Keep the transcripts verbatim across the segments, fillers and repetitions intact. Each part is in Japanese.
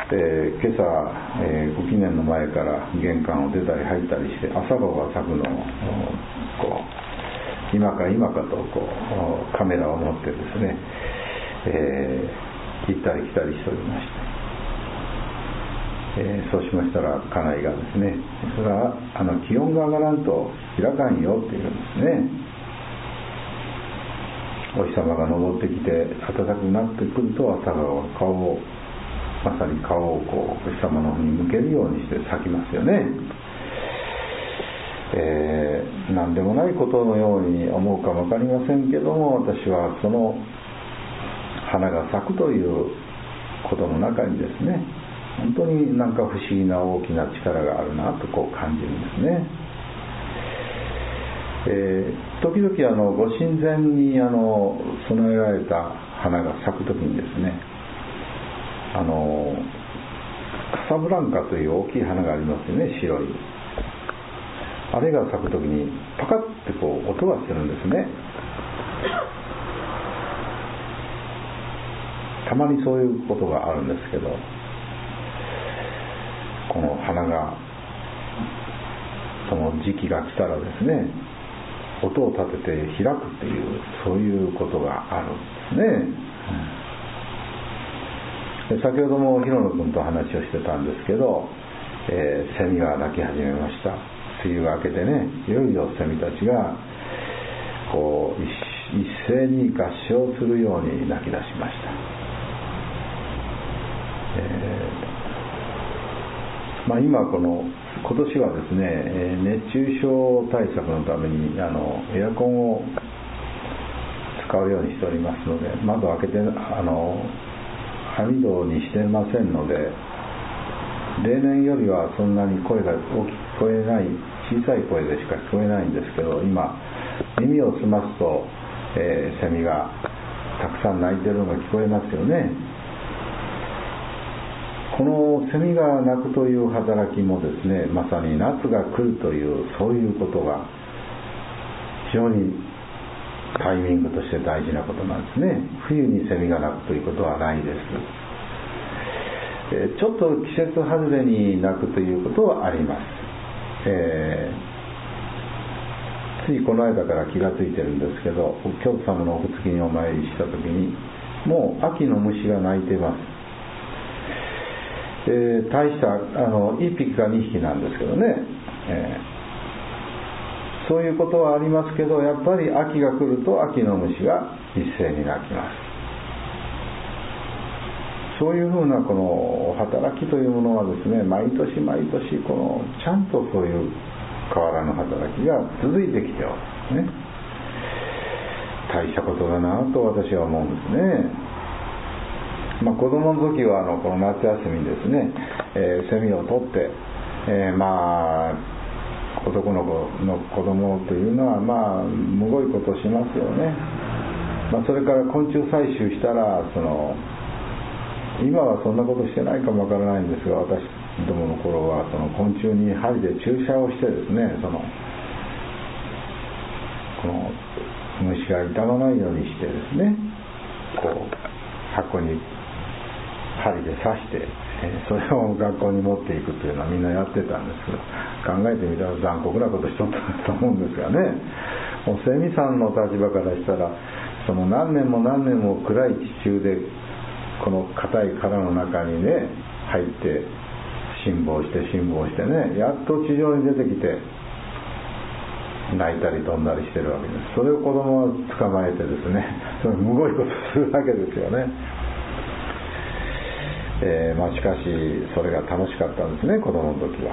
えー、今朝、えー、ご記念の前から玄関を出たり入ったりして朝顔が咲くのをこう今か今かとこうカメラを持ってですね、えー、行ったり来たりしておりまして、えー、そうしましたら家内がですね、それはあの気温が上がらんと開かんよって言うんですね。お日様が昇ってきて暖かくなってくると朝顔は顔をまさに顔をこうお日様の方に向けるようにして咲きますよね。えー、何でもないことのように思うかも分かりませんけども、私はその花が咲くということの中にですね、本当になんか不思議な大きな力があるなとこう感じるんですね。えー、時々あのご神前にあの備えられた花が咲くときにですね、あのカサブランカという大きい花がありますよね、白い。あれが咲くときにパカッてこう音がするんですね。たまにそういうことがあるんですけど、この花がその時期が来たらですね、音を立てて開くっていう、そういうことがあるんですね。で先ほども広野君と話をしてたんですけど、えー、セミが鳴き始めました。梅雨が明けてね、いよいよセミたちがこう 一, 一斉に合唱するように鳴き出しました。えーまあ、今この今年はですね、熱中症対策のためにあのエアコンを使うようにしておりますので、窓を開けてあの網戸にしてませんので、例年よりはそんなに声が大きく聞こえない、小さい声でしか聞こえないんですけど、今耳を澄ますと、えー、セミがたくさん鳴いてるのが聞こえますよね。このセミが鳴くという働きもですね、まさに夏が来るというそういうことが非常にタイミングとして大事なことなんですね。冬にセミが鳴くということはないです。えー、ちょっと季節外れに鳴くということはあります。えー、ついこの間から気がついてるんですけど、京都様のお月にお参りした時にもう秋の虫が鳴いてます。えー、大したあのいっぴきかにひきなんですけどね、えー、そういうことはありますけど、やっぱり秋が来ると秋の虫が一斉に鳴きます。そういうふうなこの働きというものはですね、毎年毎年このちゃんとそういう変わらぬ働きが続いてきておるんですね。大したことだなと私は思うんですね。まあ、子供の時はあのこの夏休みにですね、えー、セミを取って、えー、まあ男の子の子供というのはまあむごいことをしますよね。まあ、それから昆虫採集したら、その今はそんなことしてないかもわからないんですが、私どもの頃はその昆虫に針で注射をしてですね、そのこの虫が傷まないようにしてですね、こう箱に針で刺して、えー、それを学校に持っていくというのはみんなやってたんですけど、考えてみたら残酷なことしとったと思うんですがね。もうセミさんの立場からしたら、その何年も何年も暗い地中でこの硬い殻の中にね入って辛抱して辛抱してね、やっと地上に出てきて泣いたり飛んだりしてるわけです。それを子供は捕まえてですね、それむごいことするわけですよね。えーまあ、しかしそれが楽しかったんですね、子供の時は。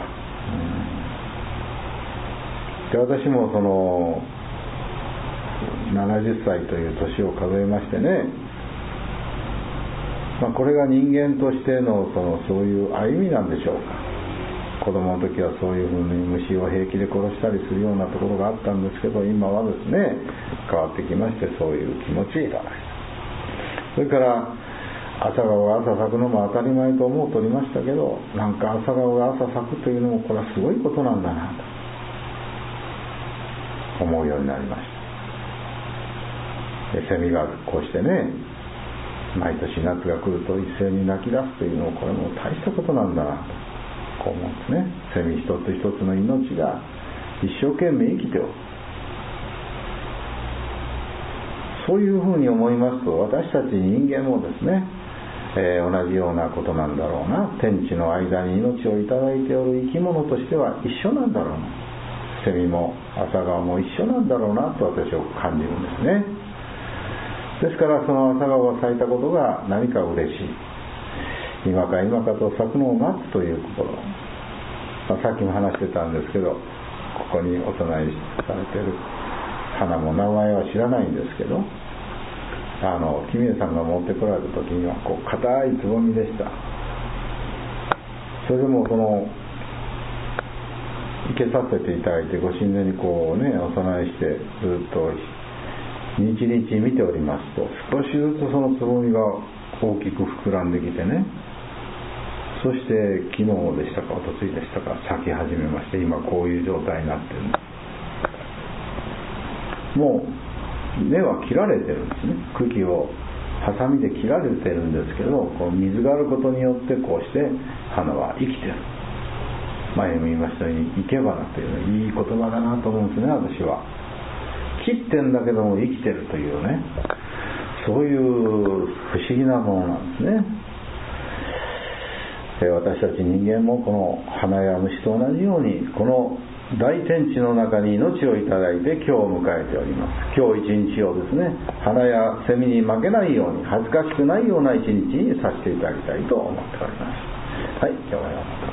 で、私もそのななじゅっさいという年を数えましてね、まあ、これが人間としてのそのそういう歩みなんでしょうか。子供の時はそういうふうに虫を平気で殺したりするようなところがあったんですけど、今はですね変わってきまして、そういう気持ちいいだろう。それから朝顔が朝咲くのも当たり前と思うとおりましたけど、なんか朝顔が朝咲くというのもこれはすごいことなんだなと思うようになりました。でセミがこうしてね毎年夏が来ると一斉に鳴き出すというのを、これも大したことなんだなとこう思うんですね。セミ一つ一つの命が一生懸命生きておる、そういうふうに思いますと、私たち人間もですね、えー、同じようなことなんだろうな。天地の間に命をいただいておる生き物としては一緒なんだろうな。セミも朝顔も一緒なんだろうなと私は感じるんですね。ですからその朝顔が咲いたことが何か嬉しい、今か今かと咲くのを待つという心、まあ、さっきも話してたんですけど、ここにお供えされている花も名前は知らないんですけど、あの君江さんが持ってこられた時にはこう硬いつぼみでした。それでもその生けさせていただいて、ご神前にこうねお供えしてずっと日々見ておりますと、少しずつそのつぼみが大きく膨らんできてね、そして昨日でしたか一昨日でしたか咲き始めまして、今こういう状態になってるんです。もう根は切られてるんですね。茎をハサミで切られてるんですけど、こう水があることによってこうして花は生きてる。前も言いましたように生け花というのはいい言葉だなと思うんですね。私は切ってんだけども生きてるというね、そういう不思議なものなんですね。私たち人間もこの花や虫と同じように、この大天地の中に命をいただいて今日を迎えております。今日一日をですね、花やセミに負けないように、恥ずかしくないような一日にさせていただきたいと思っております。はい、今日はまた。